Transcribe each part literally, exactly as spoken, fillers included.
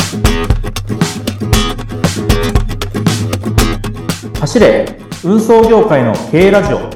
走れ運送業界の経営ラジオ。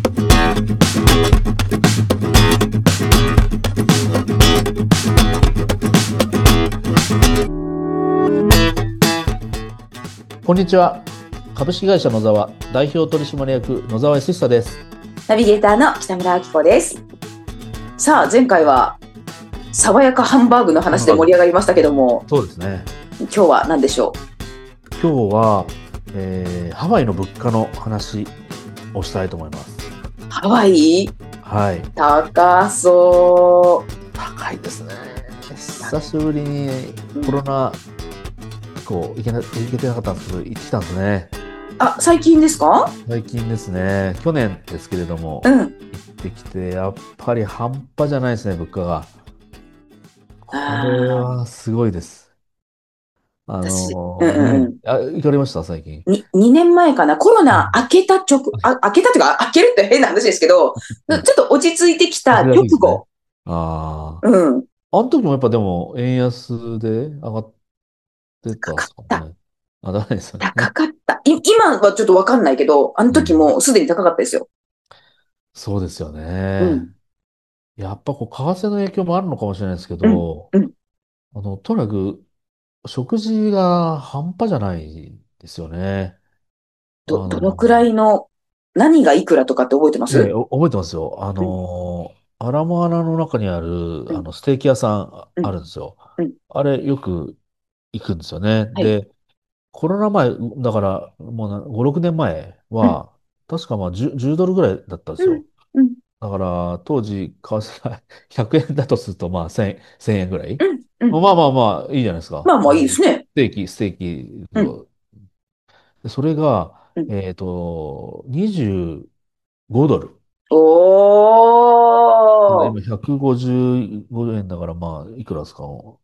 こんにちは。株式会社野沢代表取締役野沢康久です。 ナビゲーターの北村明子です。さあ前回は爽やかハンバーグの話で盛り上がりましたけども、 そうですね。 今日は何でしょう。 今日は、えー、ハワイの物価の話をしたいと思います。 ハワイ、 はい、 高そう。 高いですね。久しぶりにコロナ以降行けな、行けてなかったんですけど行ってきたんですね。 あ、最近ですか？ 最近ですね。去年ですけれども、 うん、 行ってきてやっぱり半端じゃないですね、物価が。これはすごいです。あ私、 のうんうんうね、 ん、 あ、行かれました最近？ ににねんまえかな、コロナ明けた直、あ、明けたっていうか、明けるって変な話ですけど、ちょっと落ち着いてきた直後。 ああ、 うん。 あの時もやっぱでも円安で上がってたんですか高かった。 ね。あ、ダメですよね。 高かった。い今はちょっとわかんないけど、あの時もすでに高かったですよ。 そうですようん。 ね。やっぱこう、為替の影響もあるのかもしれないですけうん。 ど、 うん。 あの、とにかく食事が半端じゃないですよね。あど、どのの、 くらいの、何がいくらとかって覚えてます？ ええ、お覚えてますよ。あうん。 の、アラモアナの中にある、 うん。 あの、ステーキ屋さんうん。 あるんですよ。 うん。 あれ、よく行くんですよね。 はい。 で、コロナ前、だから、もうなご、ろくねんまえうん。 は、確かまあじゅう、じゅうドルぐらいだったんでうん。 すよ。 うん。 だから、当時、為替がひゃくえんだとすると、まあ、せん、せんえんぐらい。 うん。うん。 まあまあまあ、いいじゃないですか。 まあまあいいですね。 ステーキ、ステーキうん。 を。でそれが、 うん。 えっと、にじゅうごドル。だから今おー。 ひゃくごじゅうごえんだから、まあ、いくらですか？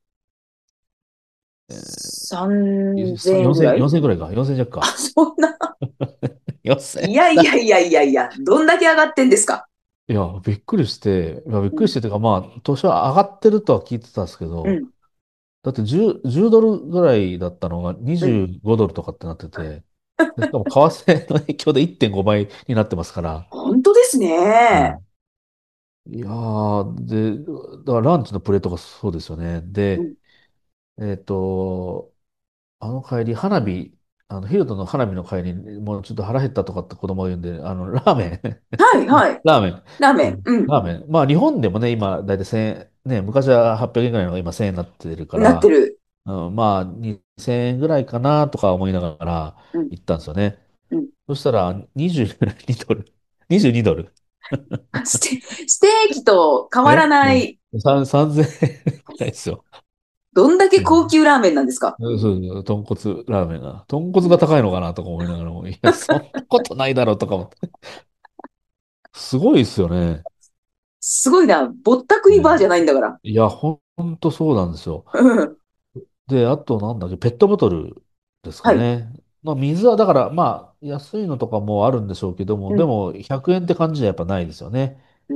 えー、 さんぜんえんぐよんせん、 らい。 よんせんぐらいか。よんせん弱あ、 か。 そんな。 よんせん。 いやいやいやいやいや、どんだけ上がってんですか？ いや、びっくりして、いや、びっうん。 くりしてというか、まあ、年は上がってるとは聞いてたんですけど、 うん。 だってじゅう、じゅうドルぐらいだったのがうん。 にじゅうごドルとかってなってて、で、しかも為替の影響でいってんごばいになってますから、 本当ですね。 うん、いやー、で、だからランチのプレートがそうですよね。で、 うん。 えっと、あの帰り、花火、あの、ヒルトの花火の帰りに、もうちょっと腹減ったとかって子供が言うんで、あの、ラーメンはいはい。 ラーメン。 ラーメン。 うんうん。 ラーメン。まあ、日本でもね、今、だいたいせんえん、ね、昔ははっぴゃくえんぐらいのが今せんえんになってるかなってら、 る。 うん、まあ、にせんえんぐらいかなとか思いながらうん。 行ったんですよね。 うん。 そしたら、にじゅうにドル。にじゅうにドル。 ステ、ステーキと変わらえうん。 ない。 さん さんぜんえんぐらいですよ。 どんだけ高うん級ラーメンなんですか？ そうそうそう、豚骨ラーメンが。豚骨が高いのかなとか思いながらも、いや、そんなことないだろうとか思って。すごいですよね。 すごいな。ぼったくりバーじゃないんだから。 いや、ほんとそうなんですよ。 うん。 で、あとなんだっけ、ペットボトルですかはい。 ね。まあ、水はだから、まあ、安いのとかもあるんでしょうけども、でうん。 も、ひゃくえんって感じじゃやっぱないですよね。 うん。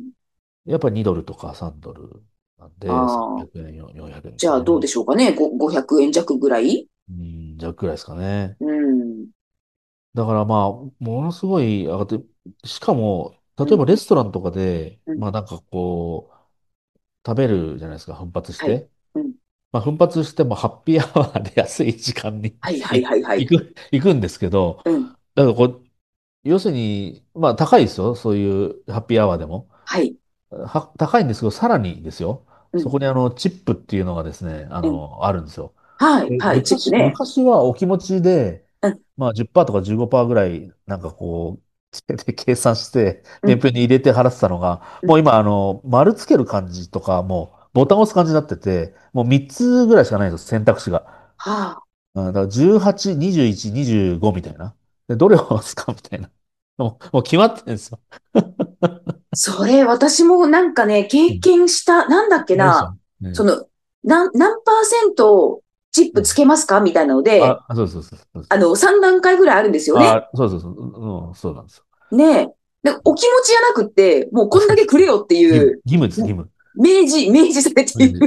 やっぱりにドルとかさんドルなんで、300 ああ。 円、よんひゃくえんですかね。 じゃあどうでしょうかね。ごごひゃくえん弱ぐらい。 うん、じゃあくらいですかね。 うん。 だからまあ、ものすごい上がって、しかも、例うん。 えばレストランとかで、 うん。 まあなんかこう、食べるじゃないですか、奮発しはい。 て。 うん。 まあ、奮発してもハッピーアワーで安い時間にはいはいいはいはい。 行く、行くんですけど、 うん。 だからこう、要するに、まあ高いですよ、そういうハッピーアワーでも。 はい。 は、高いんですけど、さらにですよ、 うん。 そこにあの、チップっていうのがですね、あうん。 の、あるんですよ。ではいはい。チップ昔、 ね。 昔はお気持ちで、 うん。 まあじゅっパーセントとかじゅうごパーセントぐらい、なんかこう、つけて計算して、 うん。 伝票に入れて払ってたのが、 うん。 もう今、あの、丸つける感じとか、もう、ボタンを押す感じになってて、もうみっつぐらいしかないんですよ、選択肢が。 はあ。 うん、だからじゅうはち、にじゅういち、にじゅうごみたいな。で、どれを押すかみたいな。もう、もう決まってるんですよ。 それ、私もなんかね、経うん。 験した、なんだっけありましたな、 ね。 その、何、何パーセントチップつうん。 けますかみたいなので、 あ、そうそうそうそうそう。 あの、さん段階ぐらいあるんですよね。 あ、そうそうそう。うん、そうなんですよ。 ねえ。で、お気持ちじゃなくって、もうあ、 こんだけくれよって義務、 いう、 義務です、義も務。 う明示、明示されている。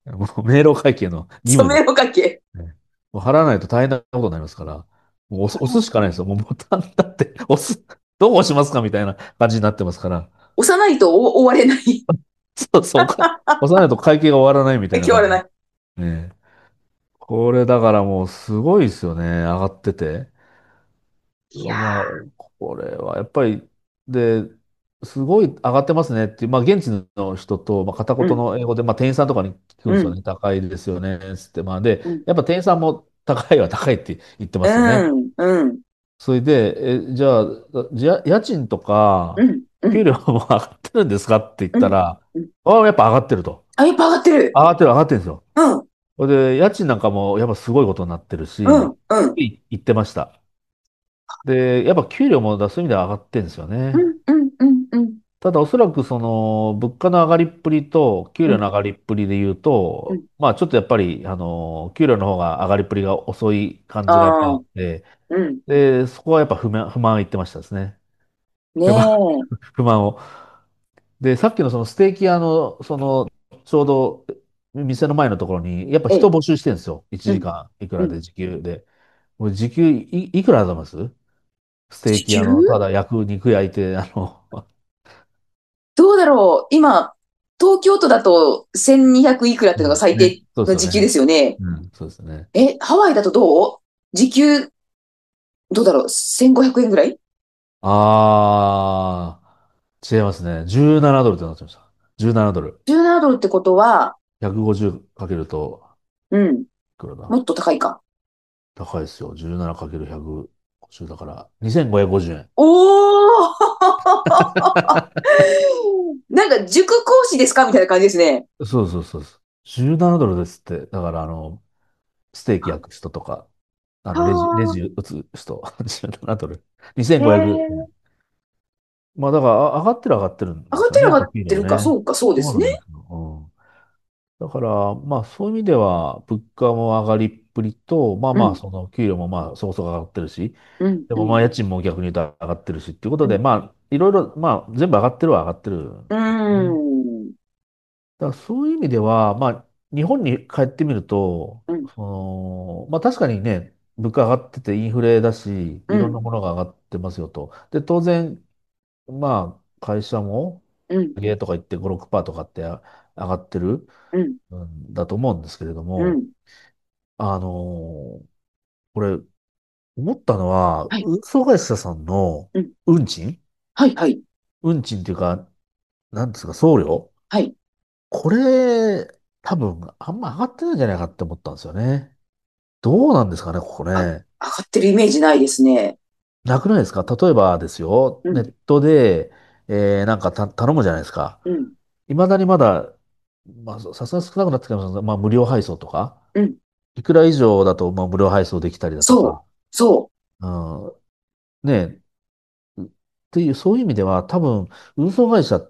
もう明朗会計の義務で。 染めのかけ。 ねもう払わないと大変なことになりますから、もう押す、押すしかないですよ。もうボタンだって押す、どう押しますかみたいな感じになってますから。 押さないと終われない。 そうそう、か押さないと会計が終わらないみたいな感じ。 終われない。 ね。これだからもうすごいですよね。上がってて。 いやまあ、これはやっぱり、で、すごい上がってますねっていう、まあ、現地の人と、まあ、片ー、う言ん、 の英語で、まあ、店員さんとかに聞くんでうん、 すよね。高いですよね。つって、まあ、で、 うん、 やっぱ店員さんも高いは高いって言ってますよね。 うん、うん、 それで、え、じゃあ、じゃ、家賃とか、 うん、うん、 給料も上がってるんですかって言っうん。 たら、 うん。 ああ、やっぱ上がってると。 あ、やっぱ上がってる。 上がってる、上がってるんですよ。 うん、 それで、家賃なんかもやっぱすごいことになってるし、 うん、うん、 い言ってました。で、やっぱ給料もだそういう意味では上がってるんですよね。 うん、うん、うん、うん、 ただおそらくその物価の上がりっぷりと給うん、 料の上がりっぷりで言うと、 うん。 まあちょっとやっぱり、あの、給料の方が上がりっぷりが遅い感じがやっぱあああ、 って、 うん。 で、そこはやっぱ不満、不満を言ってましたですね。 ね不満、 え。 不満を。で、さっきのそのステーキ屋の、その、ちょうど店の前のところに、やっぱええ、 人募集してるんですよ。1 うん、 時間いくうん。 らで時給で。もう時給い、いくらだと思いますステー時給キ屋の、ただ焼く肉焼いて、あの、 どうだろう今、東京都だとせんにひゃくいくらっていうのがうんね、 最低そうですよね。 の時給ですよね。 うん、そうですね。 え、ハワイだとどう時給、どうだろう ?せんごひゃく 円ぐらい？ あー、違いますね。じゅうななドルってなってました。じゅうななドル。 じゅうなな ドルってことは、 ひゃくごじゅうかけると、 うん、 いくらだもっと高いか。 高いですよ。じゅうななかけるひゃくごじゅうだから、にせんごひゃくごじゅうえん。 おーなんか塾講師ですかみたいな感じですね。 そうそうそうそう。じゅうななドルですって。だから、あの、ステーキ焼く人とか、あの、レジ、レはジ打つ人、じゅうななドル。 あ。へにせんごひゃくえん。 え。 まあ、だから、あ上がってる上がってるんですよね。 上がってる上がやっぱ給ってるか。 料ね。 そうか、そうですね。 そうなんですよ。うん。だから、まあ、そういう意味では、物価も上がりっぷりと、まあまあ、 うん、 その、給料もまあ、そこそこ上がってるし、 うん、 でもまあ、 うん、 家賃も逆に言うと上がってるし、っていうことで、 うん。 まあ、いろいろ、まあ、全部上がってるは上がってるんうーですね。 ん。 だからそういう意味では、まあ、日本に帰ってみると、 うん、 その、まあ確かにね、物価上がっててインフレだし、いろんうん、 なものが上がってますよと。で、当然、まあ、会社も、 うん、 上げとか言ってご、ろくパーセントとかって上がってるうん、 んだと思うんですけれども、 うん。 あのーこれ、思ったのは、 はい、 運送会社さんのうん。 運賃はい、はい、 運賃っていうか、なんですか、送料はい。 これ、多分、あんま上がってないんじゃないかって思ったんですよね。どうなんですかね、ここあ、 ね。 上がってるイメージないですね。 なくないですか例えばですよ、 うん、 ネットで、えーなんかた頼むじゃないですか。 うん、 いまだにまだ、まあ、さすがに少なくなってきましたが、まあ、無料配送とか、 うん。 いくら以上だと、まあ、無料配送できたりだとそう、 か、 そうん、ねえ、っていう、そういう意味では、多分、運送会社って、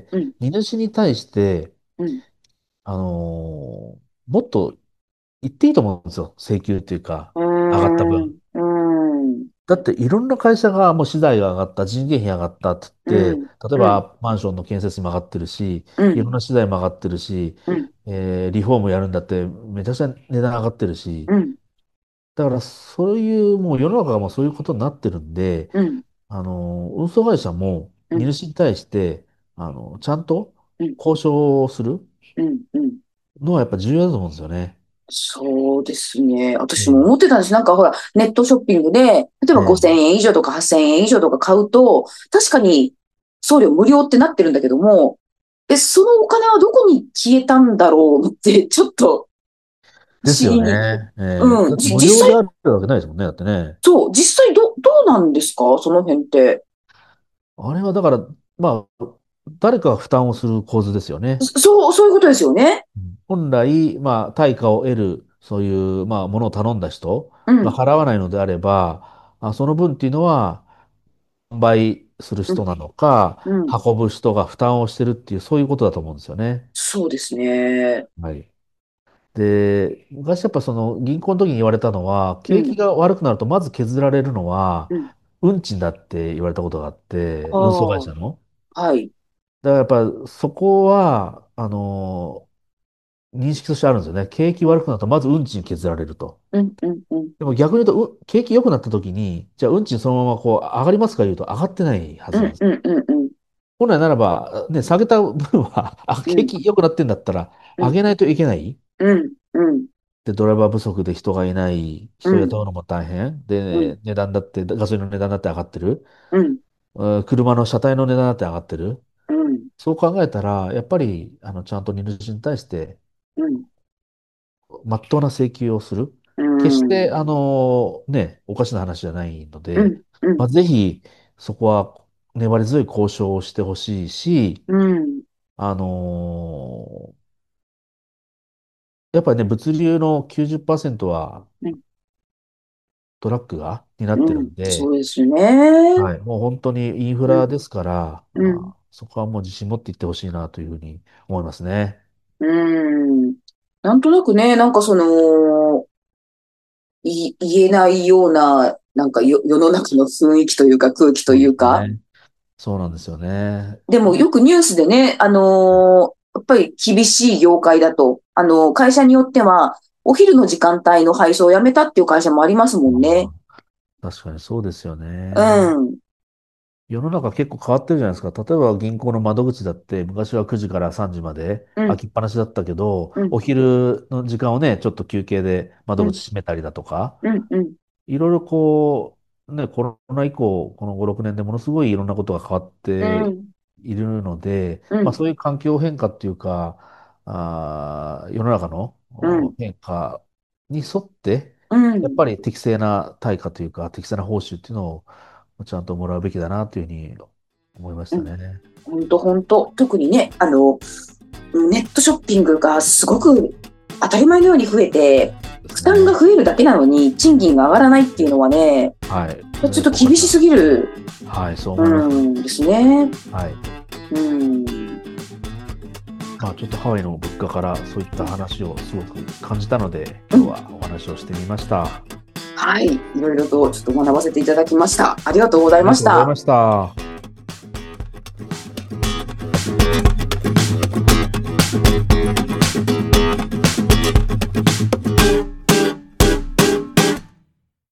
う。うん、 荷主に対して、 うん。 あのーもっと言っていいと思うんですよ。請求っていうか、 う上がったーん、 分。 うーん、 だっていろんな会社がもう資材が上がった、人件費上がったって言って、 うん、 例えうん、 ばマンションの建設費も上がってるし、 うん、 いろんな資材も上がってるし、 うん、 えーリフォームやるんだってめちゃくちゃ値段上がってるし、 うん、 だからそういうもう世の中がもうそういうことになってるんで、 うん、 あの、運送会社もうん、 荷主に対して、あの、ちゃんとうん、 交渉をするうん、うん。 のはやっぱ重要だと思うんですよね。 そうですね。私も思えってたんです。なんかほら、ネットショッピングで、例ええ、 ば5000 ええ、 円以上とかはっせんえん以上とか買うと、確かに送料無料ってなってるんだけども、え、そのお金はどこに消えたんだろうって、ちょっと不ですよ思議に。 ね。ええ、 うん。 だってじ、実際、 無料であるわけないですもんね。だってね。 そう、実際ど、どうなんですかその辺って。 あれはだから、まあ、誰かが負担をする構図ですよね。 そそう、そういうことですよね。 うん本来、まあ、対価を得る、そういう、まあ、ものを頼んだ人がうん、 払わないのであれば、あ、その分っていうのは、販売するうん、 人なのか、 うん。 運ぶ人が負担をしてるっていう、そういうことだと思うんですよね。 そうですね。 はい。で、昔やっぱその銀行の時に言われたのは、 うん、 景気が悪くなるとまず削られるのは、 うん。 運賃だって言われたことがあって、運送会は社の。 あ、はい。 だからやっぱそこは、あの、 認識としてあるんですよね。景気悪くなると、まず運賃削られると。 うん、うん、うん、 でも逆に言うと、う景気良くなった時に、じゃあ運賃そのままこう上がりますか言うと上がってないはうん、 ずなんです。 うん、うん、うん、 本来ならば、ね、下げた分は、あ、 うん、 景気良くなってんだったら、 うん、 上げないといけない。 うん、うん、 で、ドライバー不足で人がいない、 うん、 人を雇うのも大変。 うん、 で、値段だって、ガソリンの値段だって上がってる。 うん、 うん車の車体の値段だって上がってる。 うん、 そう考えたら、やっぱり、あの、ちゃんと荷主に対して、 うん、 まっとうな請求をする。 う決して、 ん、 あの、ね、おかしな話じゃないので、 うん、うん、 まあ、ぜひ、そこは粘り強い交渉をしてほしいし、 うん、 あのやっぱりね、物流のきゅうじゅっパーセントはトラックが担ってるうん、 んで、 そうですね。 はい、もう本当にインフうん、 ラですから、 うん、 あ、そこはもう自信持っていってほしいなというふうに思いますね。 うん。なんとなくね、なんかその、い、言えないような、なんかよ世の中の雰囲気というか空気とそうでいうか、 すね。そうなんですよね。 でもよくニュースでね、あのーやっぱり厳しい業界だと、あのー会社によっては、お昼の時間帯の配送をやめたっていう会社もありますもんね。 ああ、確かにそうですようね。 ん、 世の中結構変わってるじゃないですか。例えば銀行の窓口だって昔はくじからさんじまでうん、 開きっぱなしだったけど、 うん、 お昼の時間をね、ちょっと休憩で窓うん、 口閉めたりだとか、 うん、うん、 いろいろこう、ね、コロナ以降、このご、ろくねんでものすごいいろんなことが変わってうん、 いるので、まあうん、 そういう環境変化っていうか、あー、世の中のうん、 お変化に沿って、 うん、 やっぱり適正な対価というか、適正な報酬っていうのをちゃんともらうべきだなというふうに思いましうん。 たね。 本当本当。特にね、あの、ネットショッピングがすごく当たり前のように増えて、負ですね。 担が増えるだけなのに賃金が上がらないっていうのはね、 はい。こちょっれ、おかしな。 と厳しすぎる、 はい、そうう思います。 んですね。 はい。 うん。 まあ、ちょっとハワイの物価からそういった話をすごく感じたので、 うん。 今日はお話をしてみました。あはい。いろいろとちょっと学ばせていただきました。ありがとうございりがました。 とうございました。